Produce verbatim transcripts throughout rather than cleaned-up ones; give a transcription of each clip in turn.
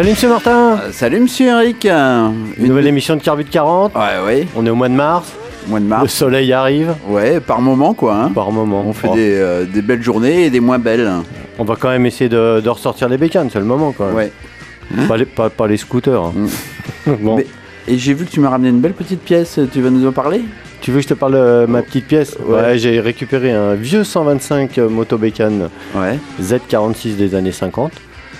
Salut Monsieur Martin. Euh, Salut Monsieur Eric. Une, Une nouvelle émission de Carbut quarante. Ouais, ouais. On est au mois de mars. Mois de mars. Le soleil arrive. Ouais, par moment quoi. Hein. Par moment. On fait oh. des, euh, des belles journées et des moins belles. On va quand même essayer de, de ressortir les bécanes, c'est le moment quoi. Ouais. Pas, les, pas, pas les scooters. Hein. Mm. Bon. Mais, et j'ai vu que tu m'as ramené une belle petite pièce. Tu vas nous en parler? Tu veux que je te parle de ma petite pièce? Ouais. Ouais, j'ai récupéré un vieux cent vingt-cinq moto bécane Ouais. Z quarante-six des années cinquante.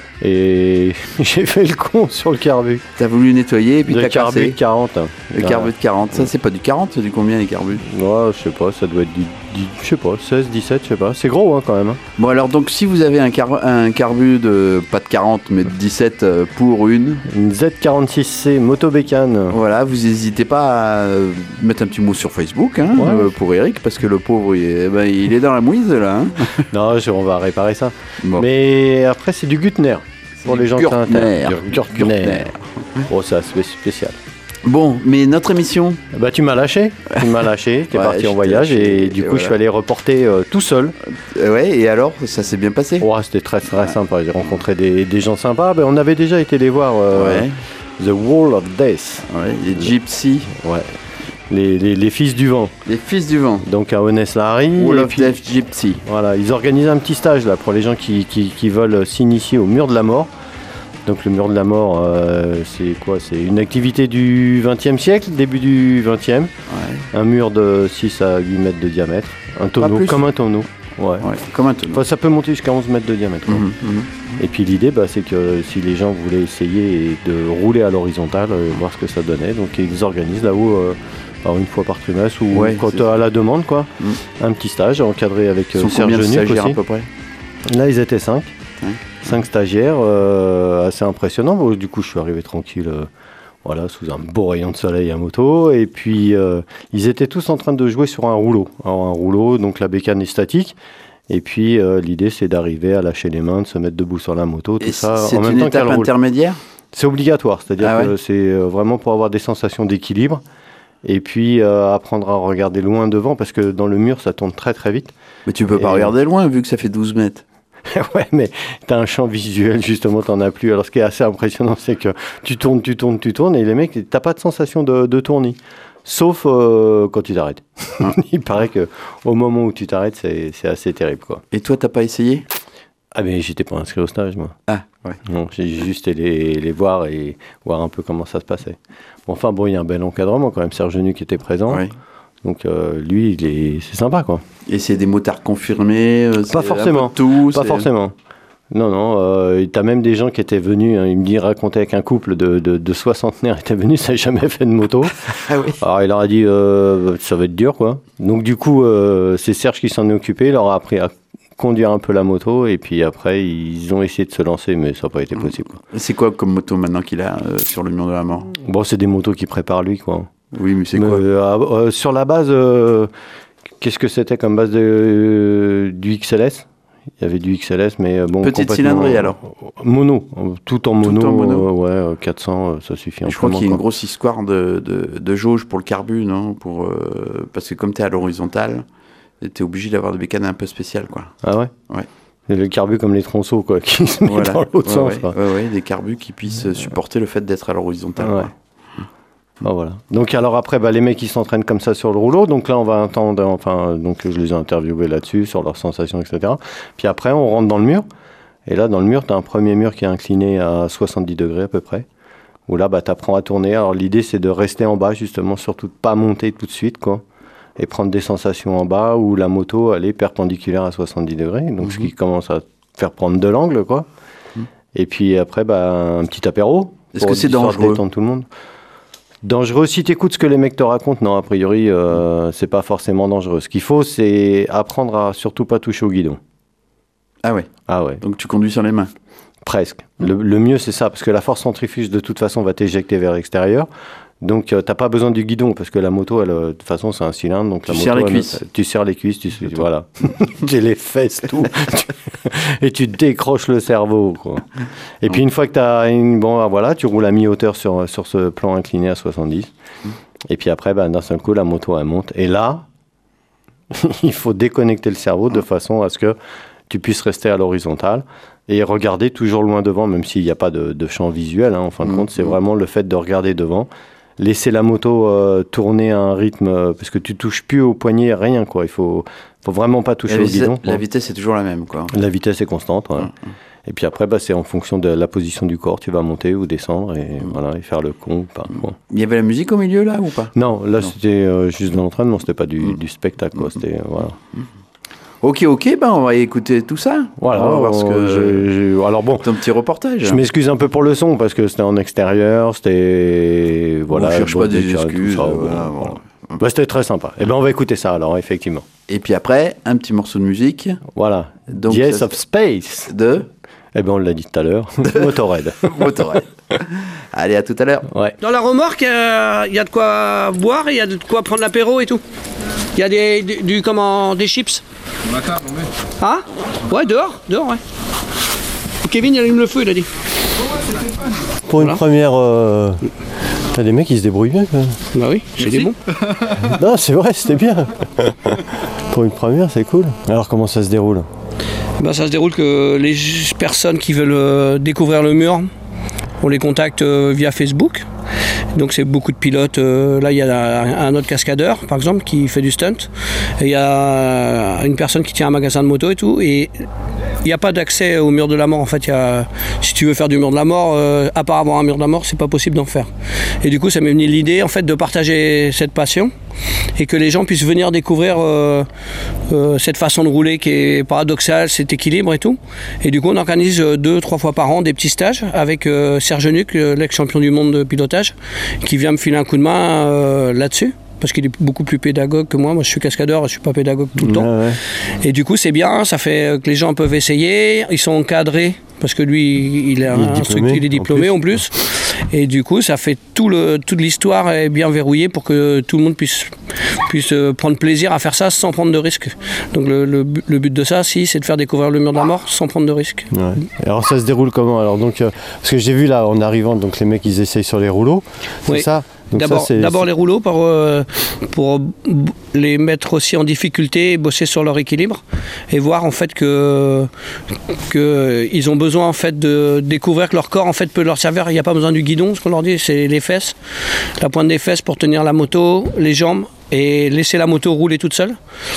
Et j'ai fait le con sur le carbu. T'as voulu nettoyer et puis Le t'as carbu cassé. de quarante. Le carbu de quarante. Ça c'est pas du quarante, c'est du combien les carbus? Ouais, je sais pas, ça doit être du, du je sais pas, seize, dix-sept, je sais pas. C'est gros hein, quand même. Hein. Bon alors donc si vous avez un, car un carbu de pas de quarante mais de dix-sept pour une, Une Z quarante-six C moto bécane. voilà, vous n'hésitez pas à mettre un petit mot sur Facebook hein, Ouais. euh, pour Eric parce que le pauvre il est, ben, il est dans la mouise là. Hein. Non, je- on va réparer ça. Bon. Mais après, c'est du Gutner. Pour les gens qui Gürtner. intéressent. Gürtner. Gürtner. Oh, ça, c'est spécial. Bon, mais notre émission, Bah, tu m'as lâché. Tu m'as lâché. T'es Ouais, parti je en t'ai voyage lâché, et du et coup, voilà. je suis allé reporter euh, tout seul. euh, ouais, et alors, ça s'est bien passé? Oh, c'était très, très sympa. J'ai rencontré des, des gens sympas. Ben, on avait déjà été les voir. euh, Ouais, The Wall of Death. ouais, les Gypsy, Ouais. Les, les, les fils du vent. les fils du vent, Donc à Honest-Larry. Wall et of puis- Death Gypsy. Voilà, ils organisent un petit stage là pour les gens qui, qui, qui veulent s'initier au mur de la mort. Donc le mur de la mort, euh, c'est quoi? C'est une activité du vingtième siècle, début du vingtième. Ouais, Un mur de six à huit mètres de diamètre. Un tonneau, plus. comme un tonneau. Ouais. ouais, comme un tonneau. Enfin, ça peut monter jusqu'à onze mètres de diamètre. quoi. Mhm, mhm. Et puis l'idée, bah, c'est que si les gens voulaient essayer de rouler à l'horizontale, euh, voir ce que ça donnait, donc ils organisent là-haut euh, alors une fois par trimestre ou Ouais, quand c'est euh, à la demande, quoi, Mhm. un petit stage encadré avec Ils euh, sont Serge combien de Genuc stagiaires aussi. à peu près? Là, ils étaient cinq. Ouais. Cinq stagiaires, euh, assez impressionnant. Bon, du coup, je suis arrivé tranquille, euh, voilà, sous un beau rayon de soleil à moto. Et puis, euh, ils étaient tous en train de jouer sur un rouleau. Alors, un rouleau, donc la bécane est statique. Et puis, euh, l'idée, c'est d'arriver à lâcher les mains, de se mettre debout sur la moto, tout Et ça c'est en même une temps étape qu'elle roule. intermédiaire? C'est obligatoire, c'est-à-dire Ah ouais que c'est euh, vraiment pour avoir des sensations d'équilibre. Et puis, euh, apprendre à regarder loin devant, parce que dans le mur, ça tourne très très vite. Mais tu peux pas Et- regarder loin vu que ça fait douze mètres. Ouais, mais t'as un champ visuel, justement, t'en as plus. Alors, ce qui est assez impressionnant, c'est que tu tournes, tu tournes, tu tournes, et les mecs, t'as pas de sensation de, de tournis. Sauf euh, quand tu t'arrêtes. Il paraît que au moment où tu t'arrêtes, c'est c'est assez terrible, quoi. Et toi, t'as pas essayé? Ah, mais j'étais pas inscrit au stage, moi. Ah, ouais. Non, j'ai juste été les, les voir et voir un peu comment ça se passait. Bon, enfin, bon, il y a un bel encadrement, quand même. Serge Genuc qui était présent. Ouais. Donc, euh, lui, il est, c'est sympa, quoi. Et c'est des motards confirmés? euh, c'est Pas un forcément. peu de tout, Pas c'est- forcément. Non, non, euh, t'as même des gens qui étaient venus, hein, il me dit, raconter avec un couple de, de, de soixantenaires étaient venus, ça n'a jamais fait de moto. Ah oui. Alors il leur a dit, euh, ça va être dur, quoi. Donc du coup, euh, c'est Serge qui s'en est occupé, il leur a appris à conduire un peu la moto, et puis après, ils ont essayé de se lancer, mais ça n'a pas été possible, quoi. C'est quoi comme moto maintenant qu'il a euh, sur le mur de la mort? Bon, c'est des motos qui préparent lui, quoi. Oui, mais c'est Mais, quoi? euh, euh, sur la base, euh, qu'est-ce que c'était comme base de, euh, du X L S? Il y avait du X L S, mais euh, bon. Petite complètement- cylindrée, alors? Mono, euh, tout en mono. en mono. euh, ouais, euh, quatre cents, euh, ça suffit. Je crois amplement, qu'il y a une quoi. grosse histoire de, de, de jauge pour le carbu, non? Pour, euh, parce que comme tu es à l'horizontale, tu es obligé d'avoir des bécanes un peu spéciales, quoi. Ah ouais? Ouais. Et le carbu comme les tronçons, quoi, qui se met Voilà. dans l'autre Ouais, sens, ouais, quoi. ouais, ouais, des carbus qui puissent supporter le fait d'être à l'horizontale. Ouais. quoi. Bah, voilà. Donc alors après, bah, les mecs ils s'entraînent comme ça sur le rouleau. Donc là on va attendre, enfin donc je les ai interviewés là-dessus sur leurs sensations, et cetera. Puis après on rentre dans le mur. Et là dans le mur, tu as un premier mur qui est incliné à soixante-dix degrés à peu près. Où là bah, tu apprends à tourner. Alors l'idée c'est de rester en bas justement, surtout de pas monter tout de suite, quoi. Et prendre des sensations en bas où la moto elle est perpendiculaire à soixante-dix degrés. Donc Mhm. ce qui commence à faire prendre de l'angle, quoi. Mhm. Et puis après bah, un petit apéro. Est-ce pour que c'est histoire de dangereux? détendre tout le monde. Dangereux, si tu écoutes ce que les mecs te racontent, non, a priori, euh, c'est pas forcément dangereux. Ce qu'il faut, c'est apprendre à surtout pas toucher au guidon. Ah ouais, Ah ouais, donc tu conduis sur les mains. presque. Le, le mieux, c'est ça, parce que la force centrifuge, de toute façon, va t'éjecter vers l'extérieur. Donc, euh, t'as pas besoin du guidon, parce que la moto, elle, euh, de toute façon, c'est un cylindre. Donc Tu la moto, serres les elle, cuisses. tu serres les cuisses, tu, voilà. J'ai les fesses, tout. Et tu décroches le cerveau, quoi. Et puis, une fois que t'as une... Bon, voilà, tu roules à mi-hauteur sur, sur ce plan incliné à soixante-dix. Et puis après, bah, d'un seul coup, la moto, elle monte. Et là, il faut déconnecter le cerveau de façon à ce que tu puisses rester à l'horizontale et regarder toujours loin devant, même s'il n'y a pas de, de champ visuel. Hein, en fin de mmh. compte, c'est vraiment le fait de regarder devant. Laisser la moto euh, tourner à un rythme, euh, parce que tu touches plus au poignet, rien, quoi. Il faut, faut vraiment pas toucher la au vitesse, guidon. La vitesse est toujours la même, quoi. La vitesse est constante, ouais. Mmh. Et puis après, bah, c'est en fonction de la position du corps, tu vas monter ou descendre et, mmh. voilà, et faire le con. Pas, bon. Il y avait la musique au milieu, là, ou pas? Non, là, non. c'était euh, juste de l'entraînement, c'était pas du, mmh. du spectacle, quoi. C'était, euh, voilà. Mmh. Ok, ok, ben on va écouter tout ça. Voilà, on va voir ce que j'ai, j'ai... Alors bon, ton petit reportage. Je m'excuse un peu pour le son parce que c'était en extérieur, c'était voilà. On cherche pas des excuses. Ça, voilà, voilà. Bah, c'était très sympa. Et ben on va écouter ça alors effectivement. Et puis après un petit morceau de musique. Voilà. Donc Yes ça... of Space. De. Eh ben on l'a dit tout à l'heure. Motorhead. Motorhead. Allez, à tout à l'heure. Ouais. Dans la remorque, il euh, y a de quoi boire, il y a de quoi prendre l'apéro et tout. Il y a des, du, du, comment, des chips. Ah ouais, dehors, dehors, ouais. Kevin, il allume le feu, il a dit. Pour une voilà. première... Euh... T'as des mecs qui se débrouillent bien, quand même. Bah oui, c'est des bons. Non, c'est vrai, c'était bien. Pour une première, c'est cool. Alors, comment ça se déroule? Bah, ça se déroule que les personnes qui veulent découvrir le mur, on les contacte via Facebook. Donc c'est beaucoup de pilotes. Là, il y a un autre cascadeur, par exemple, qui fait du stunt. Et il y a une personne qui tient un magasin de moto et tout. Et il n'y a pas d'accès au mur de la mort. En fait, il y a, si tu veux faire du mur de la mort, euh, à part avoir un mur de la mort, c'est pas possible d'en faire. Et du coup, ça m'est venu l'idée, en fait, de partager cette passion et que les gens puissent venir découvrir euh, euh, cette façon de rouler qui est paradoxale, cet équilibre et tout. Et du coup, on organise deux, trois fois par an des petits stages avec euh, Serge Nuc, l'ex-champion du monde de pilotage, qui vient me filer un coup de main euh, là-dessus. Parce qu'il est beaucoup plus pédagogue que moi. Moi, je suis cascadeur, je suis pas pédagogue tout le ouais, temps. Ouais. Et du coup, c'est bien, ça fait que les gens peuvent essayer. Ils sont encadrés, parce que lui, il est, il est diplômé, il est diplômé en plus. En plus. Et du coup, ça fait tout le, toute l'histoire est bien verrouillée pour que tout le monde puisse, puisse prendre plaisir à faire ça sans prendre de risques. Donc le, le, le but de ça, si, c'est de faire découvrir le mur de la mort sans prendre de risques. Ouais. Alors ça se déroule comment? Alors donc, euh, parce que j'ai vu là, en arrivant, donc les mecs, ils essayent sur les rouleaux. C'est oui. ça? D'abord, ça, d'abord les rouleaux pour, euh, pour les mettre aussi en difficulté, bosser sur leur équilibre et voir en fait que, que ils ont besoin en fait de découvrir que leur corps en fait peut leur servir. Il n'y a pas besoin du guidon, ce qu'on leur dit, c'est les fesses, la pointe des fesses pour tenir la moto, les jambes. Et laisser la moto rouler toute seule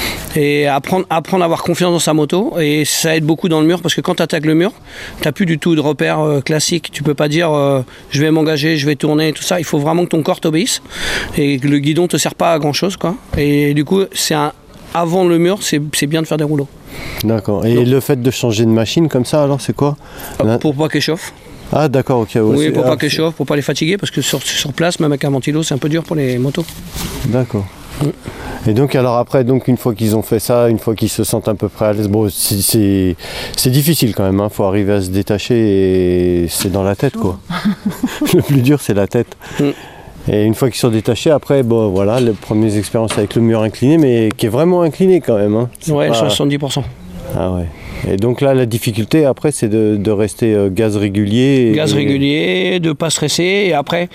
et apprendre, apprendre à avoir confiance dans sa moto, et ça aide beaucoup dans le mur parce que quand tu attaques le mur, tu n'as plus du tout de repères euh, classiques. Tu peux pas dire euh, je vais m'engager, je vais tourner, tout ça. Il faut vraiment que ton corps t'obéisse et que le guidon te sert pas à grand chose, quoi. Et du coup, c'est un, avant le mur, c'est, c'est bien de faire des rouleaux. D'accord. Et Donc, le fait de changer de machine comme ça, alors c'est quoi? euh, Pour pas qu'elle chauffe. Ah d'accord, ok. Oui, pour ah, pas qu'elle chauffe, pour pas les fatiguer, parce que sur, sur place, même avec un ventilo, c'est un peu dur pour les motos. D'accord. Et donc alors après, donc une fois qu'ils ont fait ça, une fois qu'ils se sentent à peu près à l'aise, bon c'est, c'est, c'est difficile quand même, hein, faut arriver à se détacher et c'est dans la tête quoi. Le plus dur c'est la tête. Mm. Et une fois qu'ils sont détachés, après, bon voilà, les premières expériences avec le mur incliné, mais qui est vraiment incliné quand même. Hein. Ouais, pas... soixante-dix pour cent. Ah ouais. Et donc là, la difficulté après, c'est de, de rester euh, gaz régulier. Gaz et... régulier, de ne pas stresser. Et après,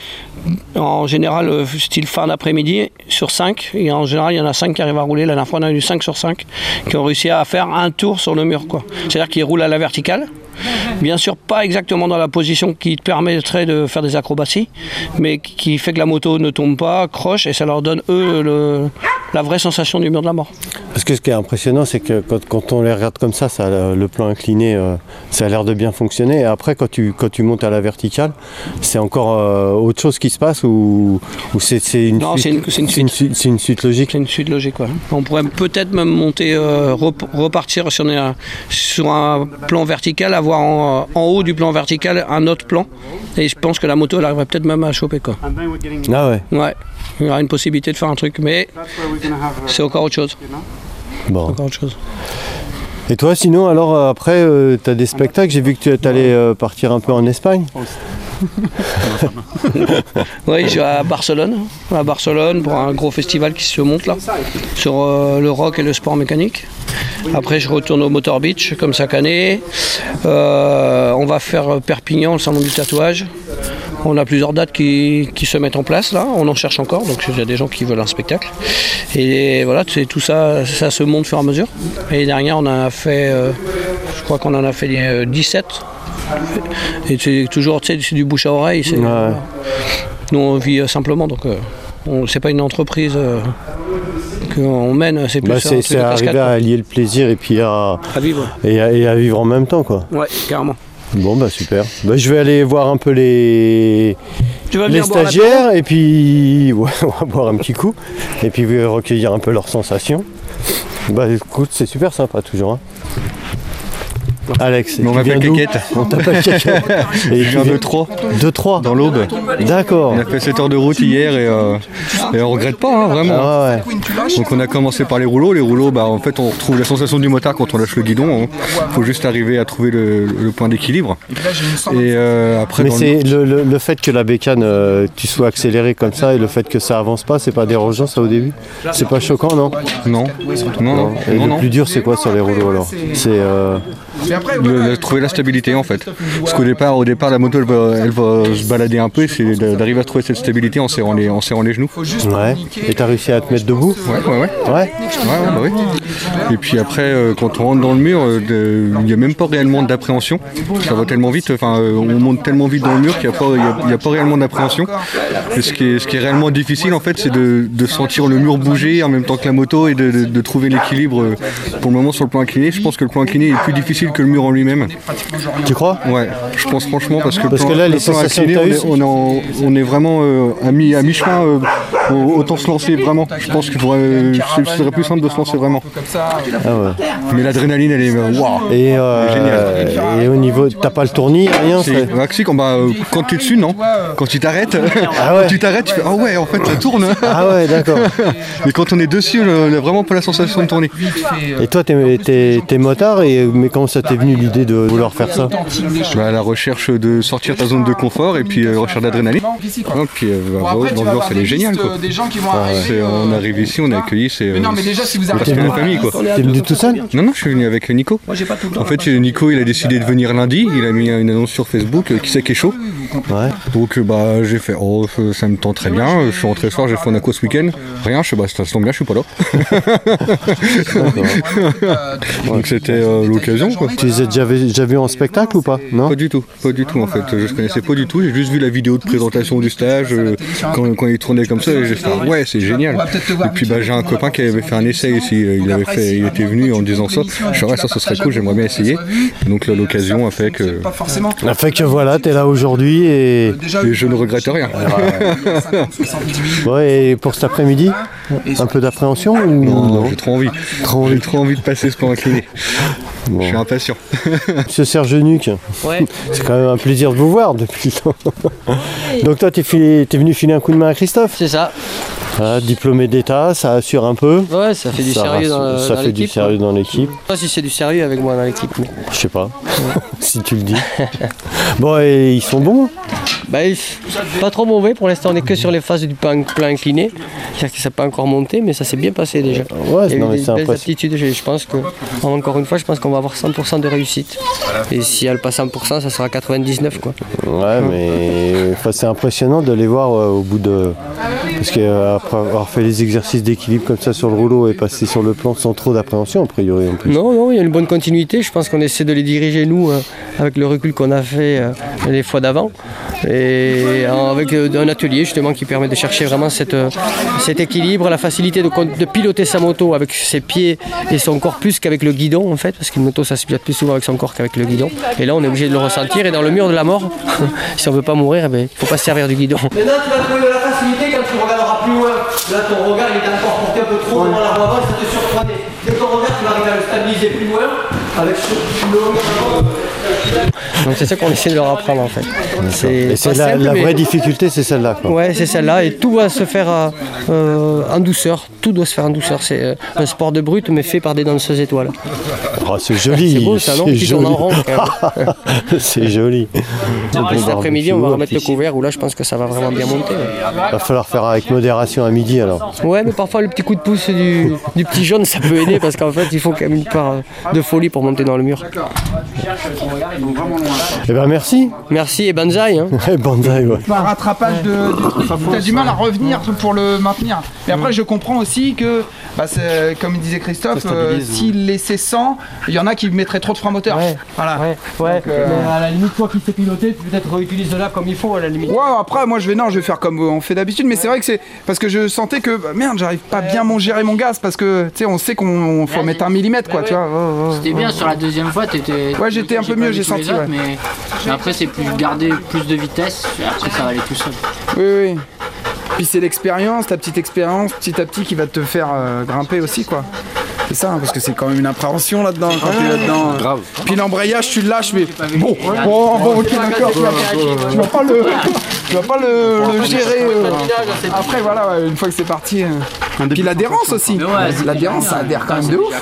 en général, style fin d'après-midi, sur cinq, et en général, il y en a cinq qui arrivent à rouler. La dernière fois, on a eu cinq sur cinq qui ont réussi à faire un tour sur le mur, quoi. C'est-à-dire qu'ils roulent à la verticale. Bien sûr, pas exactement dans la position qui te permettrait de faire des acrobaties, mais qui fait que la moto ne tombe pas, croche, et ça leur donne, eux, le, la vraie sensation du mur de la mort. Parce que ce qui est impressionnant, c'est que quand, quand on les regarde comme ça, ça le plan incliné, euh, ça a l'air de bien fonctionner. Et après, quand tu, quand tu montes à la verticale, c'est encore euh, autre chose qui se passe ou, ou c'est, c'est une non, suite, c'est une, c'est une c'est une, c'est une suite logique. C'est une suite logique, ouais. On pourrait peut-être même monter, euh, repartir sur, une, sur un plan vertical, avoir en, en haut du plan vertical un autre plan. Et je pense que la moto, elle arriverait peut-être même à choper, quoi. Ah ouais. Ouais. Il y aura une possibilité de faire un truc, mais c'est encore autre chose. Bon. Encore autre chose. Et toi, sinon, alors après, euh, tu as des spectacles. J'ai vu que tu allais euh, partir un peu en Espagne. Oui, je suis à Barcelone, à Barcelone pour un gros festival qui se monte là, sur euh, le rock et le sport mécanique. Après, je retourne au Motor Beach, comme chaque année. Euh, on va faire Perpignan, le salon du tatouage. On a plusieurs dates qui, qui se mettent en place là, on en cherche encore, donc il y a des gens qui veulent un spectacle. Et voilà, c'est, tout ça, ça se monte au fur et à mesure. Et dernière, on a fait euh, je crois qu'on en a fait euh, dix-sept. Et c'est toujours, tu sais, c'est du bouche à oreille. C'est, Ouais. euh, nous, on vit euh, simplement, donc euh, on, c'est pas une entreprise euh, qu'on mène, c'est plus Bah, un c'est truc c'est de arriver cascade, à quoi. allier le plaisir et puis à, À vivre. et à, et à vivre en même temps, quoi. Ouais, carrément. Bon, bah super. Bah, je vais aller voir un peu les, Tu vas les venir boire stagiaires et puis ouais, on va boire un petit coup et puis euh, recueillir un peu leurs sensations. Bah écoute, c'est super sympa toujours. Hein. Alex, Mais on tu m'appelle viens d'où? Caquette. On t'appelle Caquette. Et Je tu viens de Troyes, De Troyes. dans l'Aube. D'accord. On a fait sept heures de route hier et, euh, et on regrette pas, hein, vraiment. Ah ouais. Donc on a commencé par les rouleaux. Les rouleaux, bah, en fait, on retrouve la sensation du motard quand on lâche le guidon. Il faut juste arriver à trouver le, le point d'équilibre. Et euh, après, Mais dans le- c'est le, le, le fait que la bécane, euh, tu sois accéléré comme ça et le fait que ça avance pas, c'est pas dérangeant ça au début? C'est pas choquant, non? Non, non, non. Et non, le non. plus dur, c'est quoi sur les rouleaux alors? C'est euh, Le- le- trouver la stabilité en fait. Parce qu'au départ, au départ, la moto elle va, elle va se balader un peu, c'est d'a- d'arriver à trouver cette stabilité en serrant les, en serrant les genoux. ouais. Et t'as réussi à te mettre debout? Ouais, ouais, ouais. Ouais. Ouais, ouais, bah oui. Et puis après, euh, quand on rentre dans le mur, euh, de- il n'y a même pas réellement d'appréhension. Ça va tellement vite, enfin, euh, on monte tellement vite dans le mur qu'il n'y a, pas- il y a- il y a pas réellement d'appréhension. Et ce qui est, ce qui est réellement difficile, en fait, c'est de, de sentir le mur bouger en même temps que la moto et de, de- de trouver l'équilibre. euh, Pour le moment, sur le plan incliné, je pense que le plan incliné est plus difficile que le mur en lui-même. Tu crois? Ouais, je pense franchement parce que Parce plan- que là, le les plan sensations incliné, que t'as on, eues, est, on, est en- on est vraiment euh, à mi à mi-chemin. euh, au- autant se lancer vraiment. Je pense qu'il faudrait, euh, ce serait plus simple de se lancer vraiment. Ah ouais. Mais l'adrénaline, elle est euh, waouh. Et, euh, et au niveau, t'as pas le tournis, rien? C'est- c'est- bah, si, quand, bah, euh, quand tu es dessus, non. Quand tu t'arrêtes, Ah ouais. quand tu t'arrêtes, tu fais ah ouais, en fait, ça tourne. Ah ouais, d'accord. Mais quand on est dessus, on a vraiment pas la sensation de tourner. Et toi, t'es, t'es, t'es motard, et, mais comment ça t'est venu l'idée de vouloir faire ça? Bah, la recherche de sortir ta zone de confort et puis euh, recherche d'adrénaline. Et puis euh, bah, l'ambiance, elle est géniale quoi. C'est- on arrive ici, on est accueillis, c'est euh, c'est presque la famille quoi. T'es venu tout seul? Non, non, je suis venu avec Nico. Moi, j'ai pas tout le temps. En fait, Nico, il a décidé de venir lundi. Il a mis une annonce sur Facebook, euh, qui c'est qui est chaud. Ouais. Donc, euh, bah, j'ai fait, oh, ça- ça me tente très bien. Je suis rentré ce soir, j'ai fait un aqua ce week-end. Rien, je sais, bah, ça tombe bien, je suis pas là. Donc, c'était euh, l'occasion, quoi. Tu les as déjà, vu- déjà vus en spectacle ou pas? Non? Pas du tout, pas du tout en fait. Je connaissais pas du tout. J'ai juste vu la vidéo de présentation du stage euh, quand, quand il tournait comme ça. Et j'ai fait, ah ouais, c'est génial. Et puis, bah, j'ai un copain qui avait fait un essai ici. Il avait fait, il était venu en disant ça. Je suis, ouais, ça, ce serait cool. J'aimerais bien essayer. Donc, là, l'occasion a fait que. Ça fait que voilà, t'es là aujourd'hui et... Et je ne regrette rien. Ouais, et pour cet après-midi, un peu d'appréhension ou Non, non? j'ai trop envie. Trop J'ai envie. trop envie de passer ce plan incliné. Je suis impatient. Monsieur Serge Nuc, Ouais. c'est quand même un plaisir de vous voir depuis le temps. Donc toi, t'es, filé- t'es venu filer un coup de main à Christophe? C'est ça. Voilà, diplômé d'État, ça assure un peu. Ouais, ça fait du Ça sérieux dans, rassure- ça dans fait du l'équipe. sérieux dans l'équipe. Je sais pas si c'est du sérieux avec moi dans l'équipe. mais- Je sais pas, si tu le dis. Bon, et ils sont bons? Bah, il- pas trop mauvais. Pour l'instant, on est que sur les phases du plan, plan incliné. C'est-à-dire que ça n'a pas encore monté, mais ça s'est bien passé déjà. Ouais, Il y a non, eu mais des c'est belles impressionnant. aptitudes. Je, je pense que, encore une fois, je pense qu'on va avoir cent pour cent de réussite. Et si elle passe cent pour cent, ça sera quatre-vingt-dix-neuf quoi. Ouais, mais enfin, c'est impressionnant de les voir euh, au bout de... Parce qu'après avoir fait les exercices d'équilibre comme ça sur le rouleau et passer sur le plan sans trop d'appréhension, a priori en plus. Non, non, il y a une bonne continuité. Je pense qu'on essaie de les diriger, nous, euh, avec le recul qu'on a fait euh, les fois d'avant. Et euh, avec euh, un atelier, justement, qui permet de chercher vraiment cette, euh, cet équilibre, la facilité de, con- de piloter sa moto avec ses pieds et son corps plus qu'avec le guidon, en fait, parce qu'une moto, ça se pilote plus souvent avec son corps qu'avec le guidon. Et là, on est obligé de le ressentir. Et dans le mur de la mort, si on veut pas mourir, eh ben, il ne faut pas se servir du guidon. Maintenant, tu vas trouver de la facilité quand tu regarderas plus loin. Là, ton regard, il est encore porté un peu trop devant la voie avant, ça te surprenait. Dès que ton regard, tu vas arriver à le stabiliser plus loin, avec le regard. Donc c'est ça qu'on essaie de leur apprendre en fait. Et c'est pas la, simple, la mais- vraie difficulté, c'est celle-là, quoi. Ouais, c'est celle-là et tout va se faire euh, euh, en douceur. Tout doit se faire en douceur. C'est euh, un sport de brute mais fait par des danseuses étoiles. Oh, c'est joli. C'est beau ça, non? c'est Qui tourne en joli. rond quand même. C'est joli. Cet après-midi, on va remettre le couvert où là, je pense que ça va vraiment bien monter. Il va falloir faire avec modération à midi alors. Ouais, mais parfois le petit coup de pouce du, du petit jaune, ça peut aider parce qu'en fait, il faut quand même une part euh, de folie pour monter dans le mur. Donc vraiment loin. Eh ben merci. Merci et banzai. Hein. Banzai, ouais. Un rattrapage de, du truc. T'as du mal à revenir pour le maintenir. Mais après, je comprends aussi que, bah, c'est, comme disait Christophe, euh, s'il laissait cent, il y en a qui mettraient trop de frein moteur. Ouais. Voilà. Ouais, ouais. Donc, euh... mais à la limite, toi qui sais piloter, tu peut-être réutilises là comme il faut à la limite. Ouais, après, moi je vais, non, je vais faire comme on fait d'habitude, mais c'est vrai que c'est parce que je sentais que, bah, merde, j'arrive pas bien à gérer mon gaz parce que, tu sais, on sait qu'on faut mettre un millimètre, quoi, bah, tu ouais. vois. Oh, oh, C'était oh. bien sur la deuxième fois, t'étais. Ouais, j'étais un peu mieux, j'ai senti. Autres, ouais. mais... mais après, c'est plus garder plus de vitesse, et après, ça va aller tout seul. Oui, oui. Puis c'est l'expérience, ta petite expérience, petit à petit, qui va te faire euh, grimper aussi, quoi. C'est ça, hein, parce que c'est quand même une appréhension là-dedans, quand t'es là-dedans. Grave. Puis l'embrayage, tu le lâches, mais bon, bon, bon, ok, d'accord, tu vas, tu vas pas le, tu vas pas le, le gérer. Euh, après, voilà, ouais, une fois que c'est parti. Euh. Puis l'adhérence aussi. L'adhérence, ça adhère quand même de ouf.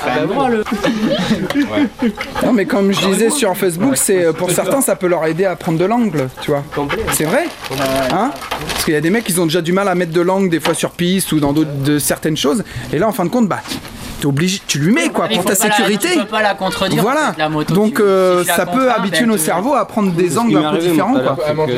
Non, mais comme je disais sur Facebook, c'est pour certains, ça peut leur aider à prendre de l'angle, tu vois. C'est vrai, hein? Parce qu'il y a des mecs qui ont déjà du mal à mettre de l'angle des fois sur piste ou dans d'autres de certaines choses. Et là, en fin de compte, bah. T'es obligé, tu lui mets quoi pour ta sécurité. La, tu peux pas la contredire. Voilà. La moto, donc tu, euh, si ça peut contraint, habituer ben, nos tu... cerveaux à prendre des angles un peu différents quoi.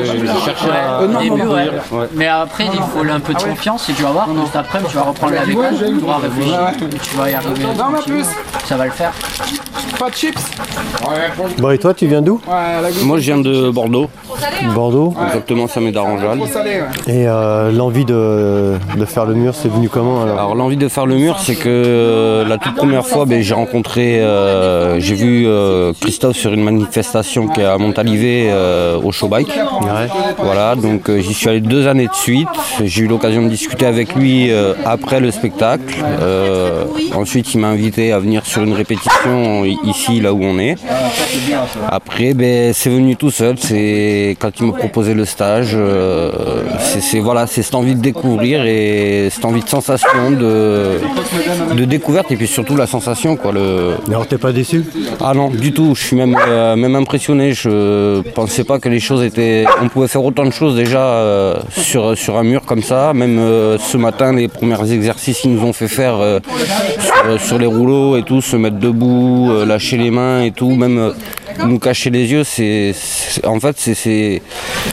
Euh, non, début, ouais. Ouais. Mais après il faut un peu de ah, confiance et tu vas voir. Juste après tu vas reprendre la bécane, tu vas réfléchir, tu vas y arriver. Non mais plus. Ça va le faire. Pas de chips. Bon et toi tu viens d'où? Moi je viens de Bordeaux. Bordeaux. Ouais. Exactement, ça m'est d'Aranjal. Et euh, l'envie de, de faire le mur, c'est venu comment alors? Alors l'envie de faire le mur, c'est que euh, la toute première fois, ben, j'ai rencontré, euh, j'ai vu euh, Christophe sur une manifestation qui est à Montalivet euh, au Showbike. Ouais. Voilà, donc euh, j'y suis allé deux années de suite. J'ai eu l'occasion de discuter avec lui euh, après le spectacle. Euh, ensuite, il m'a invité à venir sur une répétition ici, là où on est. Après, ben, c'est venu tout seul. C'est quand il m'a proposé le stage. Euh, c'est, c'est voilà, c'est cette envie de découvrir et cette envie de sensation, de, de découverte et puis surtout la sensation quoi. Le... Alors t'es pas déçu? Ah non, du tout. Je suis même euh, même impressionné. Je pensais pas que les choses étaient. On pouvait faire autant de choses déjà euh, sur sur un mur comme ça. Même euh, ce matin, les premiers exercices qu'ils nous ont fait faire euh, sur, sur les rouleaux et tout, se mettre debout, euh, lâcher les mains et tout, même euh, nous cacher les yeux. C'est, c'est en fait c'est, c'est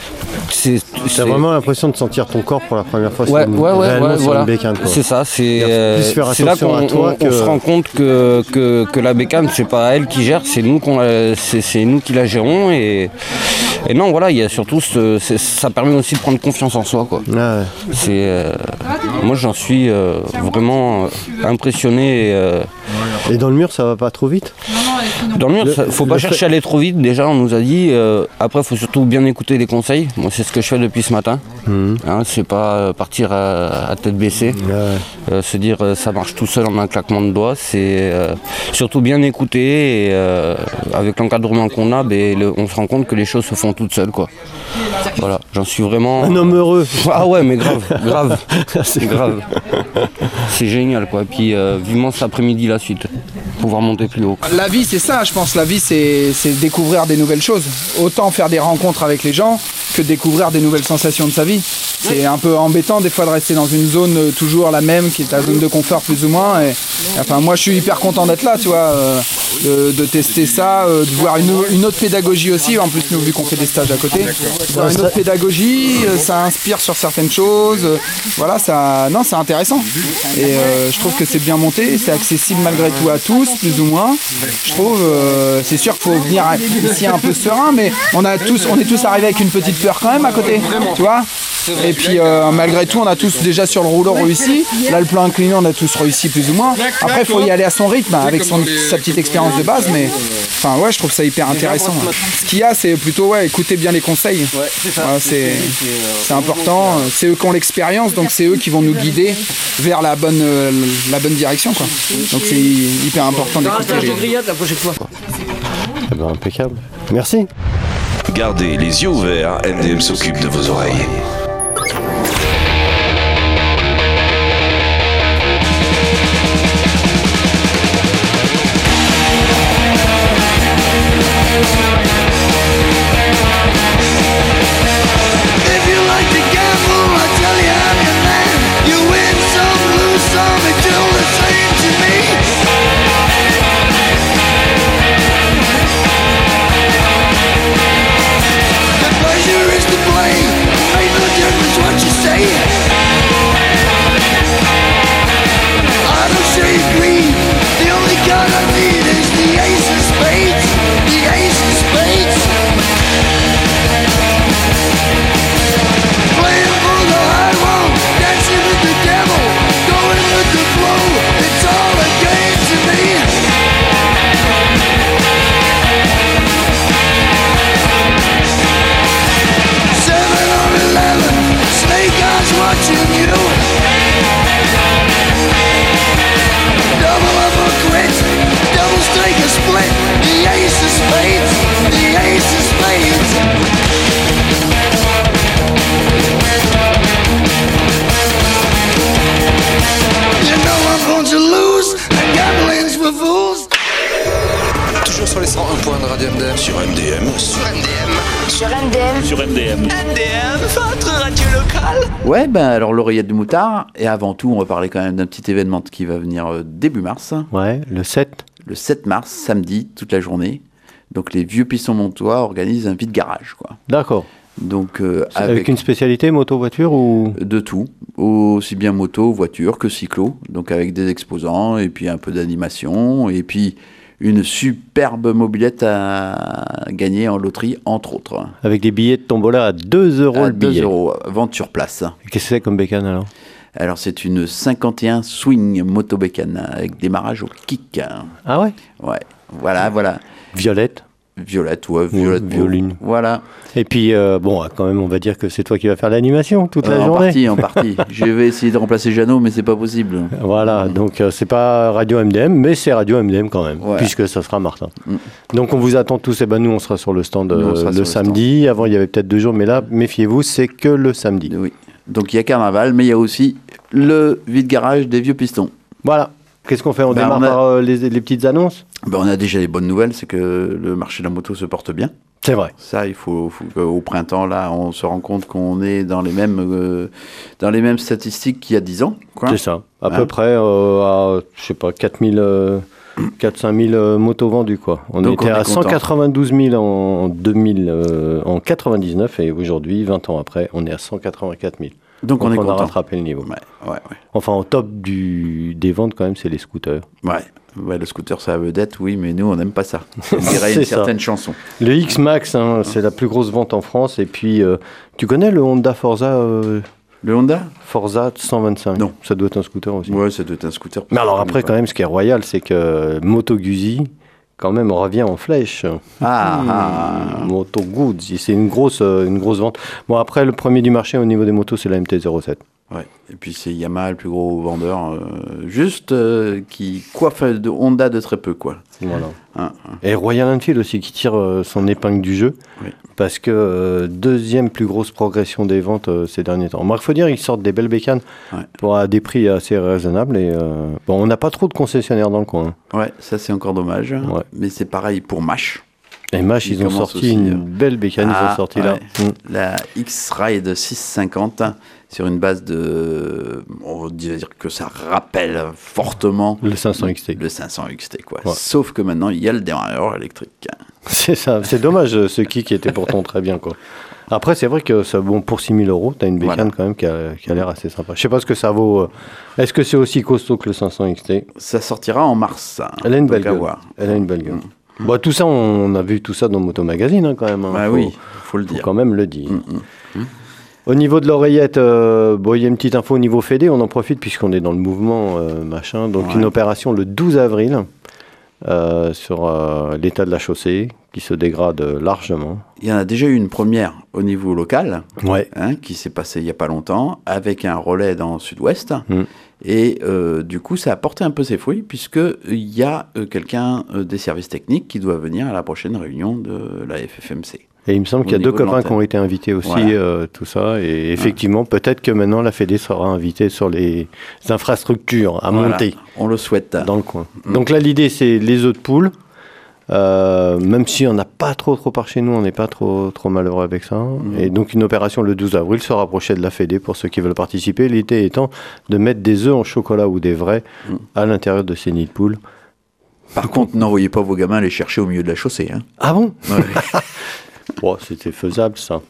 C'est, T'as vraiment l'impression de sentir ton corps pour la première fois ouais, sur une, ouais, ouais, réellement ouais, sur voilà. une bécane. Quoi. C'est ça, c'est, euh, c'est là qu'on on, que... on se rend compte que, que, que la bécane, c'est pas elle qui gère, c'est nous, qu'on la, c'est, c'est nous qui la gérons. Et, et non, voilà, il y a surtout, ce, c'est, ça permet aussi de prendre confiance en soi. Quoi. Ah ouais. C'est, euh, moi, j'en suis euh, vraiment euh, impressionné. Et, euh, et dans le mur, ça va pas trop vite? Dans le mur, il ne faut pas chercher fait... à aller trop vite, déjà on nous a dit. Euh, après, il faut surtout bien écouter les conseils. Moi, c'est ce que je fais depuis ce matin. Mmh. Hein, c'est pas partir à, à tête baissée, ouais. euh, se dire euh, ça marche tout seul en un claquement de doigts. C'est euh, surtout bien écouter. Et euh, avec l'encadrement qu'on a, ben, le, on se rend compte que les choses se font toutes seules. Quoi. Voilà, j'en suis vraiment. Un homme heureux. Ah ouais, mais grave, grave. C'est grave. C'est génial, quoi. Et puis, euh, vivement cet après-midi, la suite. Pouvoir monter plus haut. La vie, c'est ça, je pense. La vie, c'est, c'est découvrir des nouvelles choses. Autant faire des rencontres avec les gens que découvrir des nouvelles sensations de sa vie. C'est un peu embêtant des fois de rester dans une zone euh, toujours la même, qui est ta zone de confort plus ou moins. Et, enfin, moi, je suis hyper content d'être là, tu vois, euh, de, de tester ça, euh, de voir une, une autre pédagogie aussi. En plus, nous, vu qu'on fait des stages à côté, voir une autre pédagogie, euh, ça inspire sur certaines choses. Euh, voilà, ça, non, c'est intéressant. Et euh, je trouve que c'est bien monté, c'est accessible malgré tout à tous, plus ou moins. Je trouve, euh, c'est sûr qu'il faut venir ici un peu serein, mais on a tous, on est tous arrivés avec une petite peur quand même à côté, tu vois. Et puis euh, malgré tout, on a tous déjà sur le rouleau réussi. Là, le plan incliné, on a tous réussi plus ou moins. Après, il faut y aller à son rythme, avec son, sa petite expérience de base, mais enfin ouais, je trouve ça hyper intéressant. Ouais. Ce qu'il y a, c'est plutôt ouais, écouter bien les conseils. Ouais, c'est, c'est important. C'est eux qui ont l'expérience, donc c'est eux qui vont nous guider vers la bonne, euh, la bonne direction, quoi. Donc c'est hyper important d'écouter les... la prochaine fois. Eh ben, impeccable. Merci. Gardez les yeux ouverts, N D M s'occupe de vos oreilles. We'll be right back. sur les cent un points de Radio M D M. Sur M D M. Sur M D M. Sur M D M. Sur M D M. M D M, votre radio locale. Ouais, ben alors l'oreillette du moutard. Et avant tout, on va parler quand même d'un petit événement qui va venir euh, début mars. Ouais, le sept. Le sept mars, samedi, toute la journée. Donc les vieux pistons montois organisent un vide garage, quoi. D'accord. Donc euh, avec... avec une spécialité moto voiture ou de tout, aussi bien moto, voiture que cyclo. Donc avec des exposants et puis un peu d'animation et puis une superbe mobilette à gagner en loterie entre autres. Avec des billets de tombola à deux euros à le billet. deux euros, vente sur place. Et qu'est-ce que c'est comme bécane alors? Alors c'est une cinquante et un Swing moto bécane avec démarrage au kick. Ah ouais? Ouais, voilà, voilà. Violette. Violette, ouais, violette. Ou violine. Voilà. Et puis, euh, bon, quand même, on va dire que c'est toi qui vas faire l'animation toute euh, la en journée. En partie, en partie. Je vais essayer de remplacer Jeannot, mais c'est pas possible. Voilà, mmh. donc euh, c'est pas Radio M D M, mais c'est Radio M D M quand même, ouais. puisque ça sera Martin. Mmh. Donc on vous attend tous, et ben nous on sera sur le stand euh, le samedi. Le Avant il y avait peut-être deux jours, mais là, méfiez-vous, c'est que le samedi. Oui. Donc il y a Carnaval, mais il y a aussi le vide-garage des vieux pistons. Voilà. Qu'est-ce qu'on fait? On ben démarre on a... par euh, les, les petites annonces? Ben on a déjà les bonnes nouvelles, c'est que le marché de la moto se porte bien. C'est vrai. Ça, il faut, faut qu'au printemps, là, on se rend compte qu'on est dans les mêmes, euh, dans les mêmes statistiques qu'il y a dix ans. C'est ça. À hein? peu près euh, à, je sais pas, quatre mille, euh, quatre à cinq mille euh, motos vendues, quoi. On Donc était on à cent quatre-vingt-douze mille en, deux mille, euh, en quatre-vingt-dix-neuf et aujourd'hui, vingt ans après, on est à cent quatre-vingt-quatre mille. Donc, Donc on, est on a rattrapé le niveau. Ouais, ouais, ouais. Enfin, au top du, des ventes, quand même, c'est les scooters. Ouais. Ouais, le scooter, c'est la vedette, oui, mais nous, on n'aime pas ça. On dirait une certaine chanson. Le X-Max, hein, c'est la plus grosse vente en France. Et puis, euh, tu connais le Honda Forza euh, Le Honda Forza cent vingt-cinq. Non. Ça doit être un scooter aussi. Ouais, ça doit être un scooter. Mais alors après, quand même, ce qui est royal, c'est que Moto Guzzi, quand même, on revient en flèche. Ah, mmh, ah. Moto Guzzi, c'est une grosse, une grosse vente. Bon, après, le premier du marché au niveau des motos, c'est la M T zéro sept. Ouais, et puis c'est Yamaha, le plus gros vendeur, euh, juste euh, qui coiffe de Honda de très peu, quoi. Voilà. Hein, hein. Et Royal Enfield aussi, qui tire euh, son épingle du jeu, oui. parce que euh, deuxième plus grosse progression des ventes euh, ces derniers temps. Il faut dire qu'ils sortent des belles bécanes ouais. pour, à des prix assez raisonnables. Et, euh, bon, on n'a pas trop de concessionnaires dans le coin. Hein. Ouais, ça c'est encore dommage, ouais. mais c'est pareil pour Mash. Et Mash, ils, ils ont sorti aussi, une euh... belle bécane, ah, ils ont sorti ouais. là. Mmh. La X-Ride six cent cinquante, sur une base de... On va dire que ça rappelle fortement... Le cinq cents X T. Le cinq cents X T, quoi. Ouais. Sauf que maintenant, il y a le démarreur électrique. C'est ça, c'est dommage, ce kick était pourtant très bien, quoi. Après, c'est vrai que ça, bon, pour six mille euros, tu as une bécane voilà. quand même qui a, qui a l'air assez sympa. Je sais pas ce que ça vaut. Est-ce que c'est aussi costaud que le cinq cents X T? Ça sortira en mars. Elle a une belle gueule. Elle a une belle gueule. Mmh. Bon, tout ça, on a vu tout ça dans Moto Magazine hein, quand même. Hein. Bah faut, oui, faut le faut dire. quand même le dire. Mmh, mmh. Au niveau de l'oreillette, euh, bon, il y a une petite info au niveau Fédé, on en profite puisqu'on est dans le mouvement euh, machin. Donc ouais. une opération le douze avril euh, sur euh, l'état de la chaussée qui se dégrade largement. Il y en a déjà eu une première au niveau local, ouais. hein, qui s'est passée il n'y a pas longtemps, avec un relais dans le sud-ouest. Mmh. Et euh, du coup, ça a porté un peu ses fruits, puisqu'il y a euh, quelqu'un euh, des services techniques qui doit venir à la prochaine réunion de la F F M C. Et il me semble qu'il y a deux copains qui ont été invités aussi, voilà. euh, tout ça. Et effectivement, voilà. peut-être que maintenant, la Fédé sera invitée sur les infrastructures à voilà. monter. On le souhaite. Dans le coin. Mmh. Donc là, l'idée, c'est les œufs de poule. Euh, même si on n'a pas trop trop par chez nous, on n'est pas trop trop malheureux avec ça. Mmh. Et donc une opération le douze avril se rapprochait de la Fédé pour ceux qui veulent participer. L'idée étant de mettre des œufs en chocolat ou des vrais mmh. à l'intérieur de ces nids de poules. Par contre, n'envoyez pas vos gamins les chercher au milieu de la chaussée. Hein. Ah bon? Ouais. Bon, c'était faisable ça.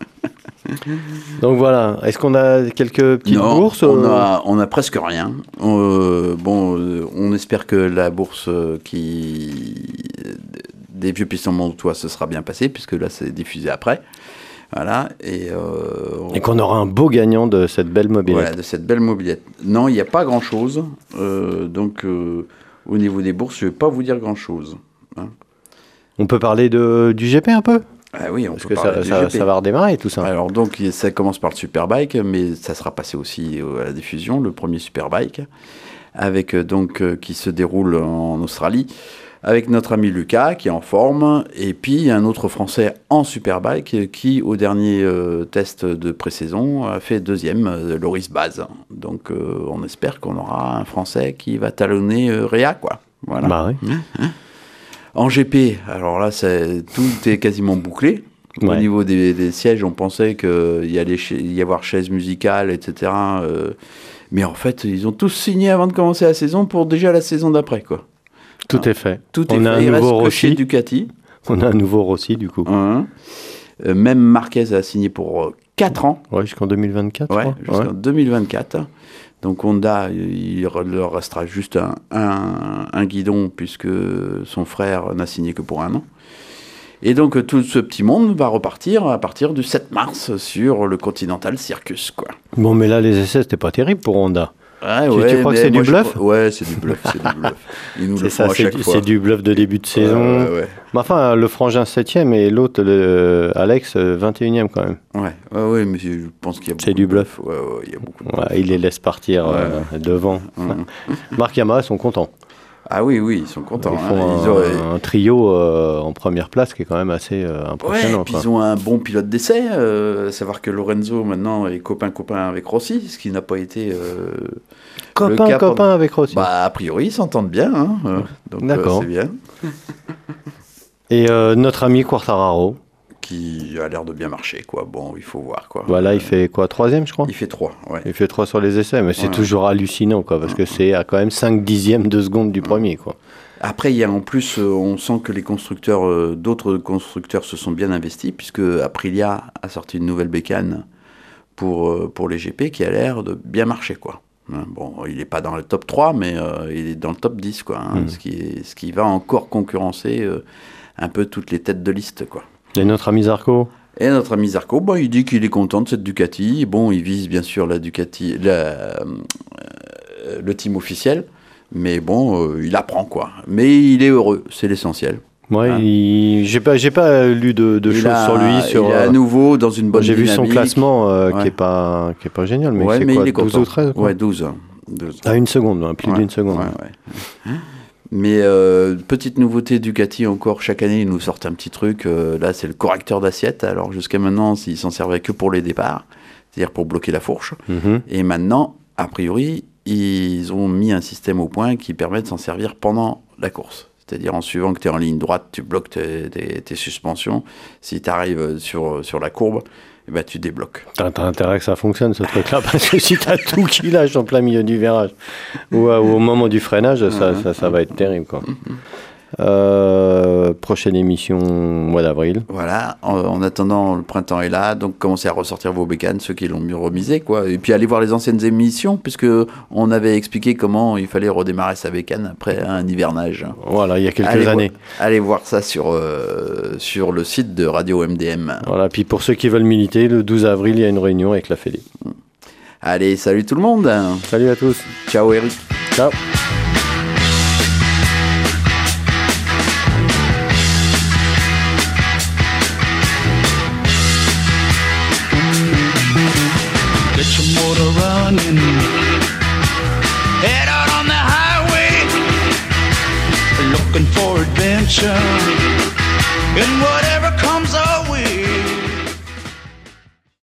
Donc voilà, est-ce qu'on a quelques petites non, bourses? on a, on a presque rien. Euh, bon, euh, on espère que la bourse qui des vieux pistons montois se sera bien passée, puisque là c'est diffusé après. Voilà, et, euh, et qu'on aura un beau gagnant de cette belle mobilette. Voilà, de cette belle mobilette. Non, il n'y a pas grand-chose. Euh, donc, euh, au niveau des bourses, je ne vais pas vous dire grand-chose. Hein. On peut parler de, du G P un peu? Ah oui, on Parce peut que parler ça, du ça, G P. ça va redémarrer tout ça. Alors donc ça commence par le Superbike, mais ça sera passé aussi à la diffusion, le premier Superbike, avec donc qui se déroule en Australie, avec notre ami Lucas qui est en forme, et puis un autre Français en Superbike qui au dernier euh, test de pré-saison a fait deuxième, euh, Loris Baz. Donc euh, on espère qu'on aura un Français qui va talonner euh, Réa, quoi. Voilà. Bah oui. Hein, hein. En G P, alors là, c'est, tout est quasiment bouclé. Ouais. Au niveau des, des sièges, on pensait qu'il y allait y avoir chaises musicales, et cetera. Euh, mais en fait, ils ont tous signé avant de commencer la saison pour déjà la saison d'après, quoi. Tout Alors, est fait. Tout on est a fait. Un Il nouveau reste que chez Rossi. Ducati. On a un nouveau Rossi, du coup. Mmh. Euh, même Marquez a signé pour euh, quatre ans. Ouais, jusqu'en deux mille vingt-quatre. Ouais, je crois. jusqu'en ouais. deux mille vingt-quatre. Donc Honda, il leur restera juste un, un, un guidon puisque son frère n'a signé que pour un an. Et donc tout ce petit monde va repartir à partir du sept mars sur le Continental Circus, quoi. Bon, mais là, les essais, c'était pas terrible pour Honda. Ouais, tu, ouais, tu crois que c'est du bluff? je... Ouais, c'est du bluff, c'est du bluff. Ils nous c'est le ça, font à c'est, chaque du, fois. c'est du bluff de début de saison. Ouais, ouais, ouais. Mais enfin, le frangin septième et l'autre, le Alex, vingt et unième quand même. Ouais, ouais, ouais, mais je pense qu'il y a beaucoup c'est du bluff. Ouais, ouais, il y a beaucoup de ouais, il les laisse partir ouais. euh, devant. Mmh. Marc Yamaha sont contents. Ah oui, oui, ils sont contents. Ils font hein. un, ils auraient... un trio euh, en première place qui est quand même assez euh, impressionnant. Ouais, puis ils ont un bon pilote d'essai, euh, à savoir que Lorenzo maintenant est copain-copain avec Rossi, ce qui n'a pas été... Euh, copain-copain copain avec Rossi. Bah, a priori, ils s'entendent bien, hein, euh, donc D'accord. Euh, c'est bien. Et euh, notre ami Quartararo qui a l'air de bien marcher, quoi. Bon, il faut voir, quoi. Voilà, il fait quoi, troisième, je crois. Il fait trois, ouais. Il fait trois sur les essais, mais c'est ouais. toujours hallucinant, quoi, parce que c'est à quand même cinq dixièmes de seconde du premier, quoi. Après, il y a en plus, euh, on sent que les constructeurs, euh, d'autres constructeurs se sont bien investis, puisque Aprilia a sorti une nouvelle bécane pour, euh, pour les G P qui a l'air de bien marcher, quoi. Bon, il n'est pas dans le top trois, mais euh, il est dans le top dix, quoi. Hein, mmh. ce, qui est, ce qui va encore concurrencer euh, un peu toutes les têtes de liste, quoi. Et notre ami Zarco Et notre ami Zarco, bon, il dit qu'il est content de cette Ducati. Bon, il vise bien sûr la Ducati, la, euh, le team officiel, mais bon, euh, il apprend, quoi. Mais il est heureux, c'est l'essentiel. Ouais, hein. il... j'ai pas, j'ai pas lu de, de choses a, sur lui. Sur, il est à nouveau dans une bonne j'ai dynamique. J'ai vu son classement euh, ouais. qui est pas, qui est pas génial, mais ouais, c'est mais quoi, il est douze content. ou treize quoi. Ouais, douze. douze. À une seconde, hein, plus ouais. d'une seconde. Ouais, ouais. Mais euh, petite nouveauté Ducati encore, chaque année ils nous sortent un petit truc, euh, là c'est le correcteur d'assiette, alors jusqu'à maintenant ils s'en servaient que pour les départs, c'est-à-dire pour bloquer la fourche, mm-hmm. et maintenant a priori ils ont mis un système au point qui permet de s'en servir pendant la course, c'est-à-dire en suivant que tu es en ligne droite, tu bloques tes, tes, tes suspensions, si tu arrives sur, sur la courbe, eh ben, tu débloques. T'as, t'as intérêt que ça fonctionne ce truc-là, parce que si t'as tout qui lâche en plein milieu du virage, ou, euh, ou au moment du freinage, ça, ça, ça va être terrible, quoi. Euh, prochaine émission mois d'avril. Voilà, en, en attendant le printemps est là, donc commencez à ressortir vos bécanes, ceux qui l'ont mieux remisé, quoi. Et puis allez voir les anciennes émissions, puisque on avait expliqué comment il fallait redémarrer sa bécane après un hivernage. Voilà, il y a quelques allez années. Voir, allez voir ça sur, euh, sur le site de Radio M D M. Voilà, puis pour ceux qui veulent militer, le douze avril, il y a une réunion avec la Fédé. Allez, salut tout le monde. Salut à tous. Ciao Eric. Ciao. Motor running, head out on the highway, looking for adventure, and whatever comes